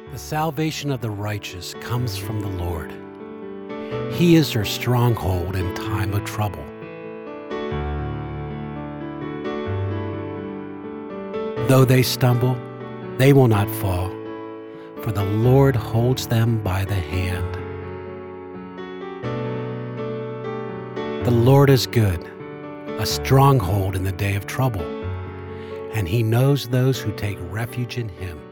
The salvation of the righteous comes from the Lord. He is their stronghold in time of trouble. Though they stumble, they will not fall, for the Lord holds them by the hand. The Lord is good, a stronghold in the day of trouble, and He knows those who take refuge in Him.